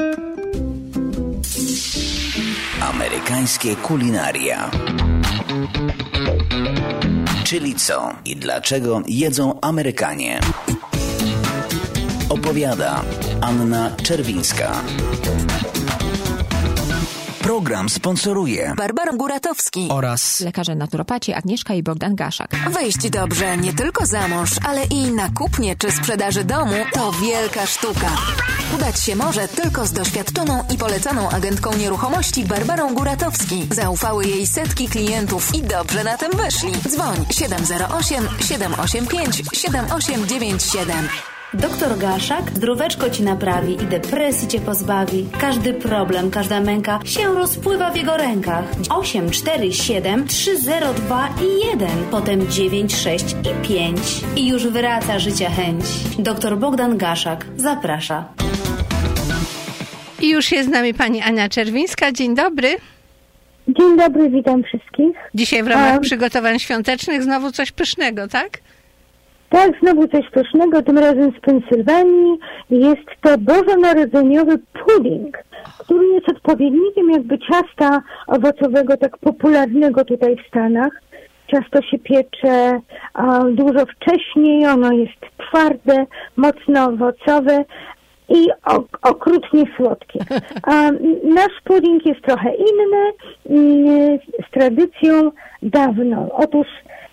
Amerykańskie kulinaria. Czyli co i dlaczego jedzą Amerykanie? Opowiada Anna Czerwińska. Program sponsoruje Barbara Guratowski oraz lekarze naturopaci Agnieszka i Bogdan Gaszak. Wejść dobrze nie tylko za mąż, ale i na kupnie czy sprzedaży domu to wielka sztuka. Udać się może tylko z doświadczoną i polecaną agentką nieruchomości Barbarą Guratowski. Zaufały jej setki klientów i dobrze na tym wyszli. Dzwoń 708 785 7897. Doktor Gaszak zdróweczko ci naprawi i depresji cię pozbawi. Każdy problem, każda męka się rozpływa w jego rękach. 8, 4, 7, 3, 0, 2 i 1. Potem 9, 6 i 5. I już wraca życia chęć. Doktor Bogdan Gaszak zaprasza. I już jest z nami pani Ania Czerwińska. Dzień dobry. Dzień dobry, witam wszystkich. Dzisiaj w ramach przygotowań świątecznych znowu coś pysznego, tak? Tak, znowu coś pysznego, tym razem z Pensylwanii. Jest to bożonarodzeniowy pudding, który jest odpowiednikiem jakby ciasta owocowego, tak popularnego tutaj w Stanach. Ciasto się piecze dużo wcześniej, ono jest twarde, mocno owocowe i okrutnie słodkie. Nasz pudding jest trochę inny, z tradycją dawną. Otóż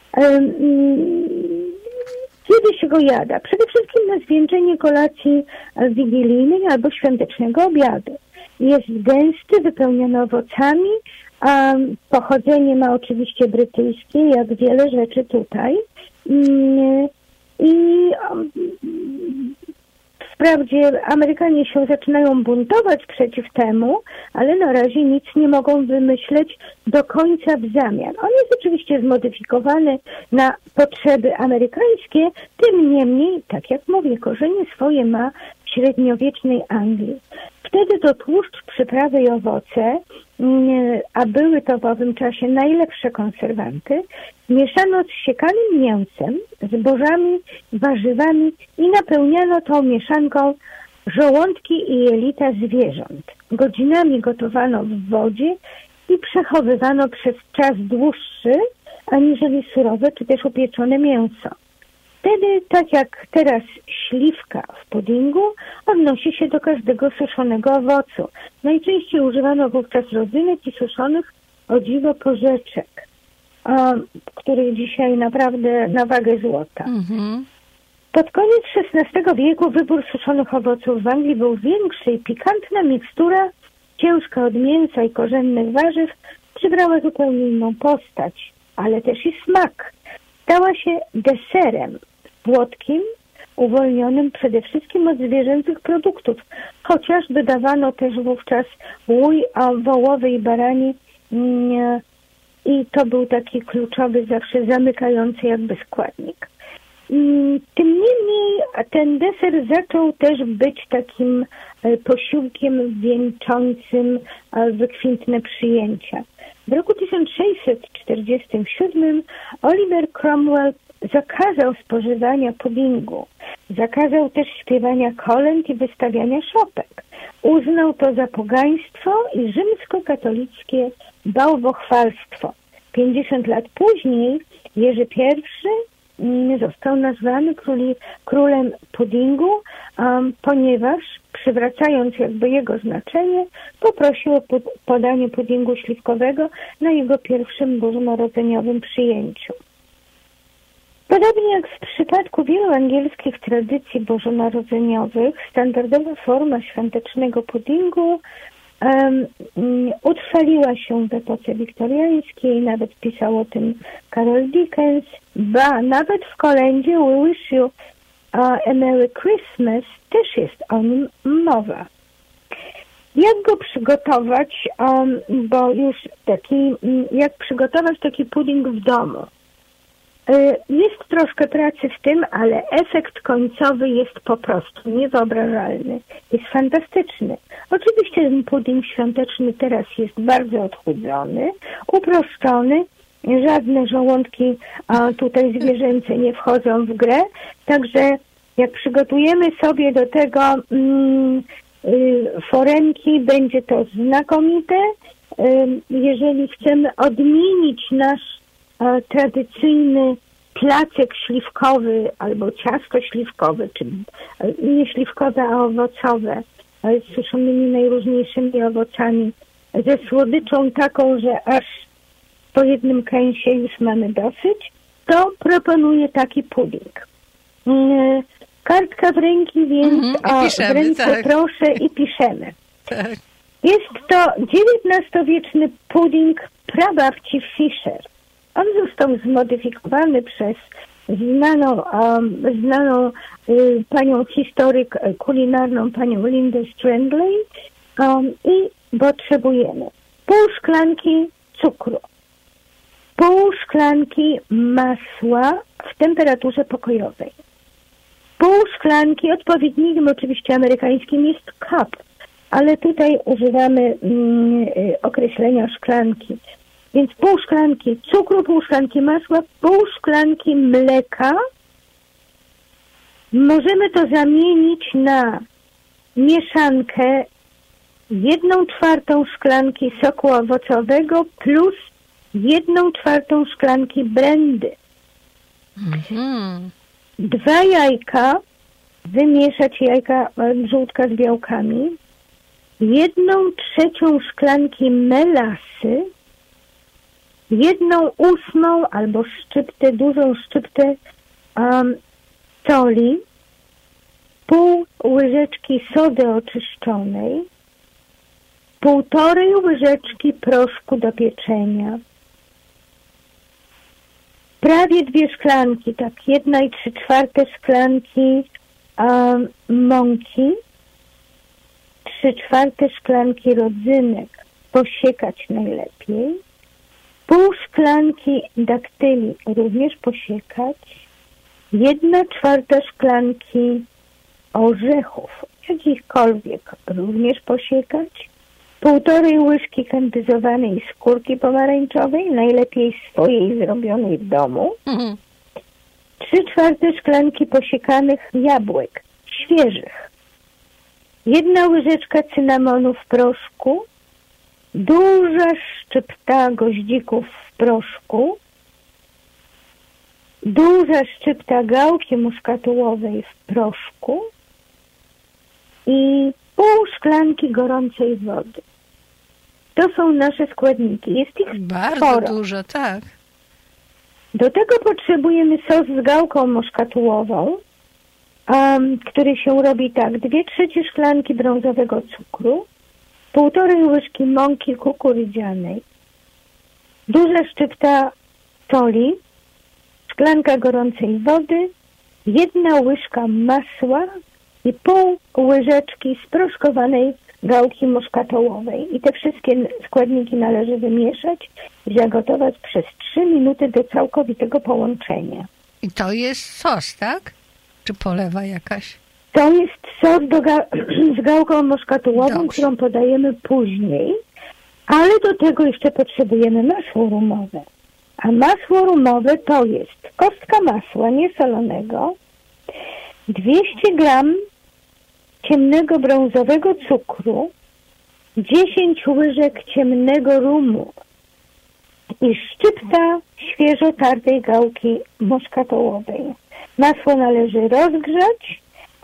kiedy się go jada? Przede wszystkim na zwieńczenie kolacji wigilijnej albo świątecznego obiadu. Jest gęsty, wypełniony owocami, a pochodzenie ma oczywiście brytyjskie, jak wiele rzeczy tutaj. Wprawdzie Amerykanie się zaczynają buntować przeciw temu, ale na razie nic nie mogą wymyśleć do końca w zamian. On jest oczywiście zmodyfikowany na potrzeby amerykańskie, tym niemniej, tak jak mówię, korzenie swoje ma w średniowiecznej Anglii. Wtedy to tłuszcz, przyprawy i owoce, a były to w owym czasie najlepsze konserwanty, mieszano z siekanym mięsem, zbożami, warzywami i napełniano tą mieszanką żołądki i jelita zwierząt. Godzinami gotowano w wodzie i przechowywano przez czas dłuższy, aniżeli surowe czy też upieczone mięso. Wtedy, tak jak teraz śliwka w puddingu, odnosi się do każdego suszonego owocu. Najczęściej używano wówczas rodzynek i suszonych, o dziwo, porzeczek, których dzisiaj naprawdę na wagę złota. Pod koniec XVI wieku wybór suszonych owoców w Anglii był większy i pikantna mikstura, ciężka od mięsa i korzennych warzyw, przybrała zupełnie inną postać, ale też i smak. Stała się deserem słodkim, uwolnionym przede wszystkim od zwierzęcych produktów, chociaż dodawano też wówczas łój wołowy i barani i to był taki kluczowy, zawsze zamykający jakby składnik. Tym niemniej ten deser zaczął też być takim posiłkiem wieńczącym wykwintne przyjęcia. W roku 1647 Oliver Cromwell zakazał spożywania puddingu. Zakazał też śpiewania kolęd i wystawiania szopek. Uznał to za pogaństwo i rzymskokatolickie bałwochwalstwo. 50 lat później Jerzy I został nazwany królem puddingu, ponieważ przywracając jakby jego znaczenie, poprosił o podanie puddingu śliwkowego na jego pierwszym bożonarodzeniowym przyjęciu. Podobnie jak w przypadku wielu angielskich tradycji bożonarodzeniowych, standardowa forma świątecznego puddingu utrwaliła się w epoce wiktoriańskiej, nawet pisał o tym Carol Dickens, nawet w kolędzie We Wish You a Merry Christmas też jest o nim mowa. Jak go przygotować, jak przygotować taki pudding w domu? Jest troszkę pracy w tym, ale efekt końcowy jest po prostu niewyobrażalny. Jest fantastyczny. Oczywiście ten pudding świąteczny teraz jest bardzo odchudzony, uproszczony. Żadne żołądki tutaj zwierzęce nie wchodzą w grę. Także jak przygotujemy sobie do tego foremki będzie to znakomite. Jeżeli chcemy odmienić nasz tradycyjny placek śliwkowy albo ciasto śliwkowe, czy nie śliwkowe, a owocowe, z suszonymi najróżniejszymi owocami, ze słodyczą taką, że aż po jednym kęsie już mamy dosyć, to proponuję taki pudding. Kartka w ręki, więc piszemy, w ręce tak. proszę i piszemy. Tak. Jest to XIX-wieczny pudding prababci Fisher. On został zmodyfikowany przez znaną panią historyk kulinarną, panią Lindę Strandley, i potrzebujemy pół szklanki cukru, pół szklanki masła w temperaturze pokojowej, pół szklanki, odpowiednikiem oczywiście amerykańskim jest cup, ale tutaj używamy określenia szklanki. Więc pół szklanki cukru, pół szklanki masła, pół szklanki mleka. Możemy to zamienić na mieszankę 1/4 szklanki soku owocowego plus 1/4 szklanki brandy. 2 jajka, wymieszać jajka, żółtka z białkami, 1/3 szklanki melasy, 1/8 albo szczyptę, dużą szczyptę soli, pół łyżeczki sody oczyszczonej, 1,5 łyżeczki proszku do pieczenia, prawie 2 szklanki, tak 1 3/4 szklanki mąki, 3/4 szklanki rodzynek, posiekać najlepiej, pół szklanki daktyli, również posiekać, 1/4 szklanki orzechów, jakichkolwiek, również posiekać, 1,5 łyżki kandyzowanej skórki pomarańczowej, najlepiej swojej zrobionej w domu, 3/4 szklanki posiekanych jabłek, świeżych, 1 łyżeczka cynamonu w proszku, duża szczypta goździków w proszku, duża szczypta gałki muszkatułowej w proszku i pół szklanki gorącej wody. To są nasze składniki. Jest ich Bardzo sporo. dużo, tak. Do tego potrzebujemy sos z gałką muszkatułową, który się robi tak. 2/3 szklanki brązowego cukru, 1,5 łyżki mąki kukurydzianej, duża szczypta soli, szklanka gorącej wody, 1 łyżka masła i pół łyżeczki sproszkowanej gałki muszkatołowej. I te wszystkie składniki należy wymieszać i zagotować przez 3 minuty do całkowitego połączenia. I to jest sos, tak? Czy polewa jakaś? To jest sos z gałką muszkatułową, Dobrze. którą podajemy później, ale do tego jeszcze potrzebujemy masło rumowe. A masło rumowe to jest kostka masła niesolonego, 200 gram ciemnego brązowego cukru, 10 łyżek ciemnego rumu i szczypta świeżo tartej gałki muszkatołowej. Masło należy rozgrzać,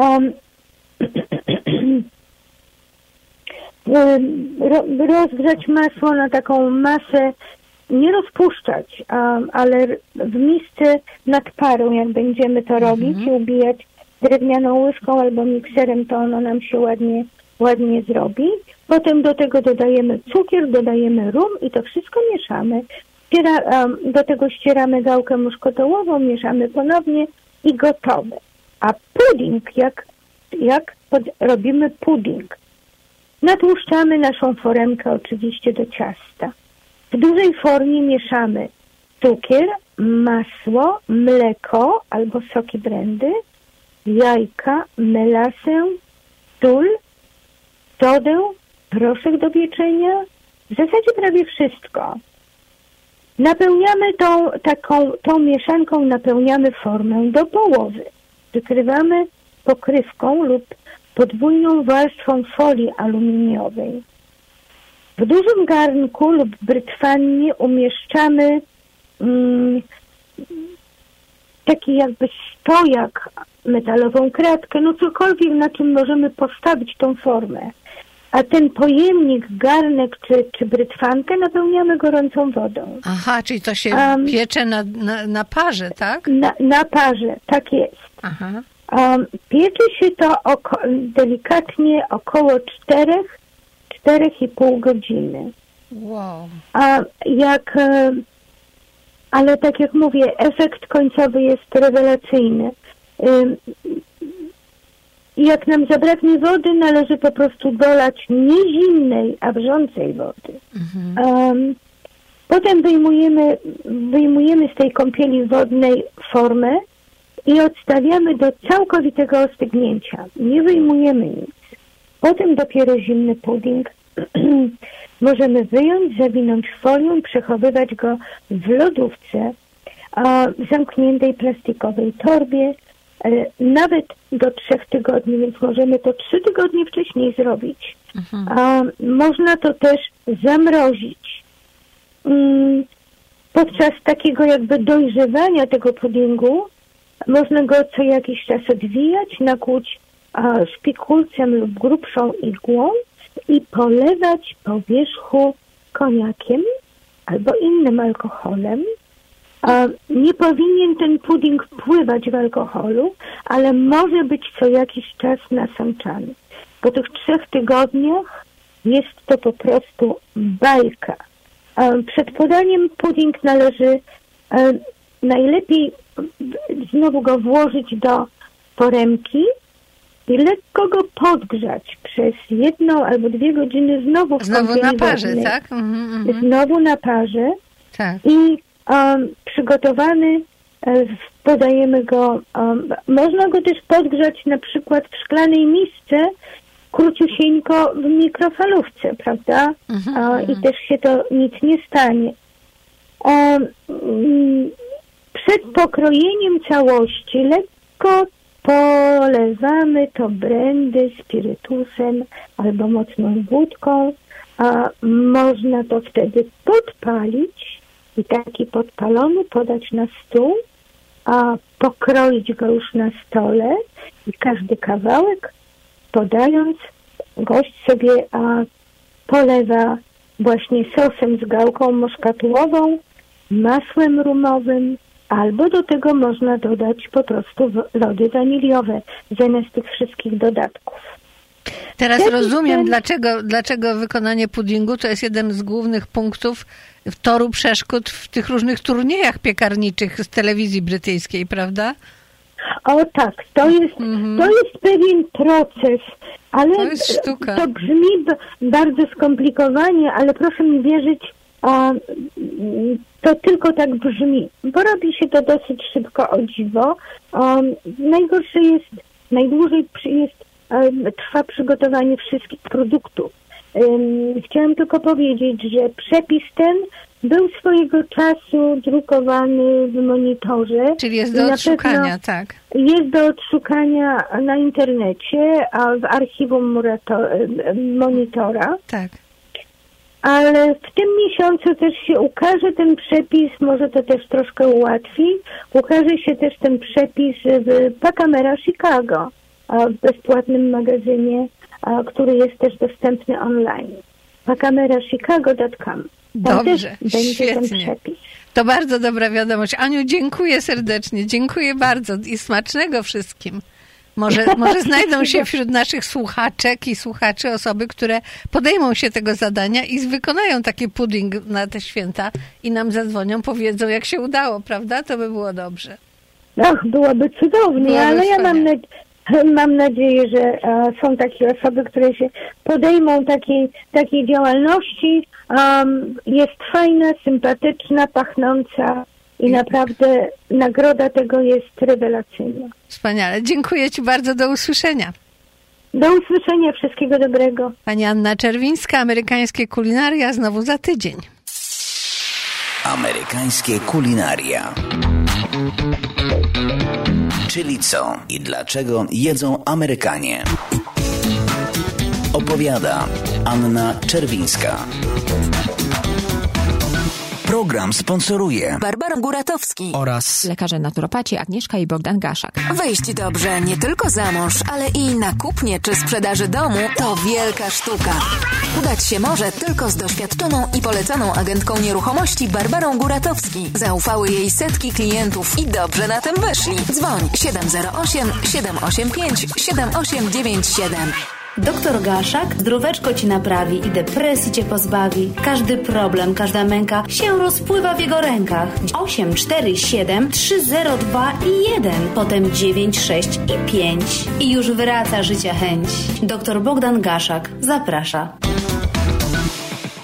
rozgrzać masło na taką masę, nie rozpuszczać, ale w misce nad parą, jak będziemy to robić i ubijać drewnianą łyżką albo mikserem, to ono nam się ładnie zrobi. Potem do tego dodajemy cukier, dodajemy rum i to wszystko mieszamy. Do tego ścieramy gałkę muszkatołową, mieszamy ponownie i gotowe. A pudding, jak robimy pudding? Natłuszczamy naszą foremkę oczywiście do ciasta. W dużej formie mieszamy cukier, masło, mleko albo soki brandy, jajka, melasę, sól, sodę, proszek do pieczenia. W zasadzie prawie wszystko. Napełniamy tą mieszanką, napełniamy formę do połowy. Przykrywamy pokrywką lub podwójną warstwą folii aluminiowej. W dużym garnku lub brytwannie umieszczamy taki jakby stojak, metalową kratkę, cokolwiek, na czym możemy postawić tą formę. A ten pojemnik, garnek czy brytwankę napełniamy gorącą wodą. Aha, czyli to się piecze na parze, tak? Na parze, tak jest. Aha. Piecze się to delikatnie około 4,5 godziny. Wow. Ale tak jak mówię, efekt końcowy jest rewelacyjny. Jak nam zabraknie wody, należy po prostu dolać nie zimnej, a wrzącej wody. Potem wyjmujemy z tej kąpieli wodnej formę i odstawiamy do całkowitego ostygnięcia. Nie wyjmujemy nic. Potem dopiero zimny pudding możemy wyjąć, zawinąć folią i przechowywać go w lodówce w zamkniętej plastikowej torbie, nawet do 3 tygodni, więc możemy to 3 tygodnie wcześniej zrobić. Można to też zamrozić. Podczas takiego jakby dojrzewania tego puddingu można go co jakiś czas odwijać, nakłuć szpikulcem lub grubszą igłą i polewać po wierzchu koniakiem albo innym alkoholem. Nie powinien ten pudding pływać w alkoholu, ale może być co jakiś czas nasączany. Po tych 3 tygodniach jest to po prostu bajka. Przed podaniem pudding należy najlepiej znowu go włożyć do foremki i lekko go podgrzać przez 1 albo 2 godziny znowu na parze, tak? Znowu na parze. Tak. I przygotowany podajemy go, można go też podgrzać na przykład w szklanej misce, króciusieńko w mikrofalówce, prawda? I też się to nic nie stanie. Przed pokrojeniem całości lekko polewamy to brandy spirytusem albo mocną wódką. Można to wtedy podpalić i taki podpalony podać na stół, pokroić go już na stole i każdy kawałek podając, gość sobie polewa właśnie sosem z gałką muszkatułową, masłem rumowym, albo do tego można dodać po prostu lody waniliowe zamiast tych wszystkich dodatków. Teraz rozumiem, dlaczego wykonanie puddingu to jest jeden z głównych punktów toru przeszkód w tych różnych turniejach piekarniczych z telewizji brytyjskiej, prawda? O tak, to jest pewien proces, ale to jest sztuka. To brzmi bardzo skomplikowanie, ale proszę mi wierzyć, to tylko tak brzmi, bo robi się to dosyć szybko, o dziwo. Najgorsze jest, najdłużej trwa przygotowanie wszystkich produktów. Chciałam tylko powiedzieć, że przepis ten był swojego czasu drukowany w monitorze. Czyli jest do odszukania, tak. Jest do odszukania na internecie, a w archiwum monitora. Tak. Ale w tym miesiącu też się ukaże ten przepis, może to też troszkę ułatwi. Ukaże się też ten przepis w Pacamera Chicago, w bezpłatnym magazynie, który jest też dostępny online. pacamerachicago.com. Dobrze, świetnie. To bardzo dobra wiadomość. Aniu, dziękuję serdecznie, dziękuję bardzo i smacznego wszystkim. Może znajdą się wśród naszych słuchaczek i słuchaczy osoby, które podejmą się tego zadania i wykonają taki pudding na te święta i nam zadzwonią, powiedzą, jak się udało, prawda? To by było dobrze. Byłoby cudownie, ale ja mam nadzieję, że są takie osoby, które się podejmą takiej działalności. Jest fajna, sympatyczna, pachnąca i naprawdę nagroda tego jest rewelacyjna. Wspaniale. Dziękuję Ci bardzo. Do usłyszenia. Do usłyszenia. Wszystkiego dobrego. Pani Anna Czerwińska, Amerykańskie Kulinaria, znowu za tydzień. Amerykańskie kulinaria. Czyli co i dlaczego jedzą Amerykanie? Odpowiada Anna Czerwińska. Program sponsoruje Barbara Guratowski oraz lekarze naturopaci Agnieszka i Bogdan Gaszak. Wyjść dobrze nie tylko za mąż, ale i na kupnie czy sprzedaży domu to wielka sztuka. Udać się może tylko z doświadczoną i polecaną agentką nieruchomości Barbarą Guratowski. Zaufały jej setki klientów i dobrze na tym wyszli. Dzwoń 708 785 7897. Doktor Gaszak zdróweczko ci naprawi i depresji cię pozbawi. Każdy problem, każda męka się rozpływa w jego rękach. 8, 4, 7, 3, 0, 2 i 1. Potem 9, 6 i 5. I już wraca życia chęć. Doktor Bogdan Gaszak zaprasza.